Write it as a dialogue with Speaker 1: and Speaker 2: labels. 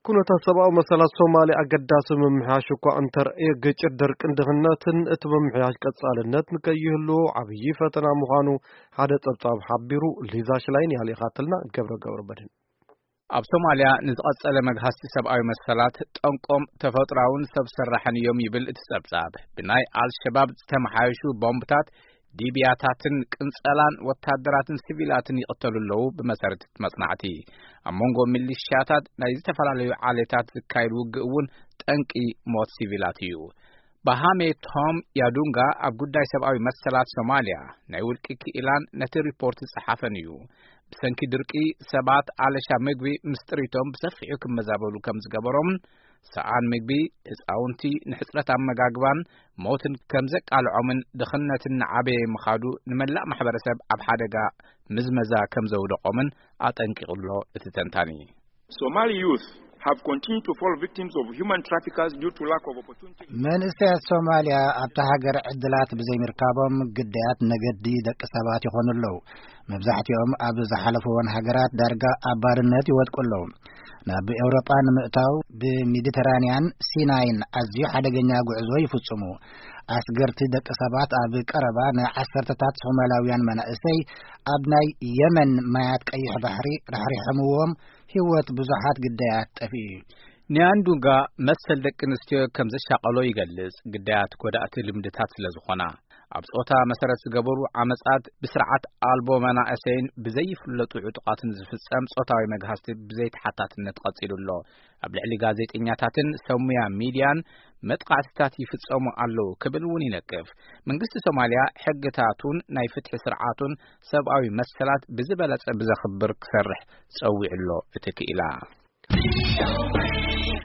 Speaker 1: كنت سبعة مسألة الصومالي أقداس ممحاش وكو أنتر إيجير درك اندغناتن اتممحاش كتسالنات نكيهلو عبيي فتنا مخانو حادة تبطاب حبيرو ليزاش لاين يالي خاتلنا قبر بدن
Speaker 2: ኣብ ሶማሊያ ንዝቐጸለ መግሃስቲ ሰብኣዊ መሰላት ጠንቆም ተፈጥራውን ሰብ ሰራሕን እዮም ይብል እቲ ጸብጻብ ብናይ አልሸባብ ዝተመሓየሹ ቦምብታት ዲቢያታትን ቅንጸላን ወታደራትን ሲቪላትን ይቀተሉለው ብመሰረት መጽናዕቲ ኣብ መንጎ ሚሊሻታት ናይ ዝተፈላለዩ ዓሌታት ዝካየድ ውግእውን ጠንቂ ሞት ሲቪላት እዩ ባሃሜ ቶም ያዱንጋ ኣብ ጉዳይ ሰብኣዊ መሰላት ሶማሊያ ናይ ውልቂ ክኢላን ነቲ ሪፖርት ጽሓፈን እዩ ብሰንኪ ድርቂ ሰባት አለሻ ምግቢ ምስጥሪቶም ብሰፊሑ ክመዛበሉ ከም ዝገበሮም ሰዓን ምግቢ ህፃውንቲ ንሕፅረት አመጋግባን ሞትን ከም ዘቃልዖምን ድኽነትን ዓበየ ምኻዱ ንመላእ ማሕበረሰብ ኣብ ሓደጋ ምዝመዛ ከም ዘውደቆምን አጠንቂቁሎ እቲ ተንታኒ
Speaker 3: Somali youth have continued to fall victims of human traffickers due to lack of opportunity.
Speaker 4: መንእሰያት ሶማሊያ ኣብታ ሃገር ዕድላት ብዘይምርካቦም ግዳያት ነገዲ ደቂ ሰባት ይኾኑለው መብዛሕትኦም ኣብ ዝሓለፈውን ሃገራት ዳርጋ ኣባርነት ይወድቁለው ናብ ኤውሮጳ ንምእታው ብሜዲተራንያን ሲናይን ኣዝዩ ሓደገኛ ጉዕዞ ይፍጽሙ ኣስገርቲ ደቂ ሰባት ኣብ ቀረባ ንዓሰርተታት ሶማላውያን መናእሰይ ኣብ ናይ የመን ማያት ቀይሕ ባሕሪ ረሕሪሖምዎም ህይወት ብዙሓት ግዳያት ጠፊኡ
Speaker 2: ኒያንዱጋ መሰል ደቂ ኣንስትዮ ከም ዘሻቀሎ ይገልጽ ግዳያት ጎዳእቲ ልምድታት ስለዝኾና ኣብ ጾታ መሰረት ዝገበሩ ዓመጻት ብስርዓት ኣልቦ መናእሰይን ብዘይፍለጡ ዕጡቃትን ዝፍጸም ጾታዊ መግሃስቲ ብዘይተሓታትነት ቀጺሉሎ ኣብ ልዕሊ ጋዜጠኛታትን ሰሙያ ሚድያን መጥቃዕትታት ይፍጸሙ ኣለዉ ክብል እውን ይነቅፍ መንግስቲ ሶማሊያ ሕግታቱን ናይ ፍትሒ ስርዓቱን ሰብኣዊ መሰላት ብዝበለጸ ብዘኽብር ክሰርሕ ጸዊዕሎ እቲ ክኢላ